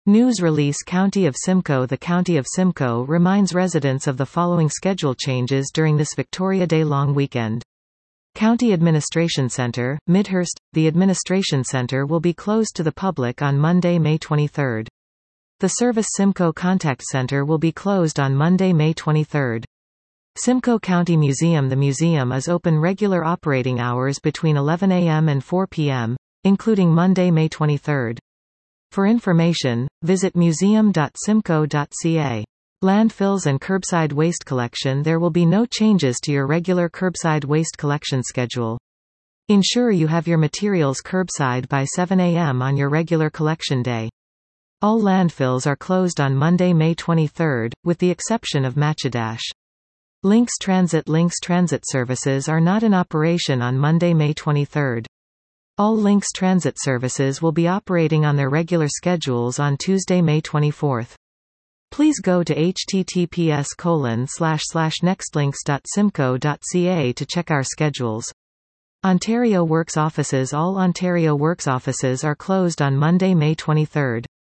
News release County of Simcoe. The County of Simcoe reminds residents of the following schedule changes during this Victoria Day long weekend. County Administration Centre, Midhurst. The Administration Centre will be closed to the public on Monday, May 23. The Service Simcoe Contact Centre will be closed on Monday, May 23. Simcoe County Museum. The museum is open regular operating hours between 11 a.m. and 4 p.m., including Monday, May 23. For information, visit museum.simcoe.ca. Landfills and curbside waste collection. There will be no changes to your regular curbside waste collection schedule. Ensure you have your materials curbside by 7 a.m. on your regular collection day. All landfills are closed on Monday, May 23, with the exception of Matchedash. Links Transit services are not in operation on Monday, May 23. All Links Transit services will be operating on their regular schedules on Tuesday, May 24. Please go to https://nextlinks.simcoe.ca to check our schedules. Ontario Works offices. All Ontario Works offices are closed on Monday, May 23.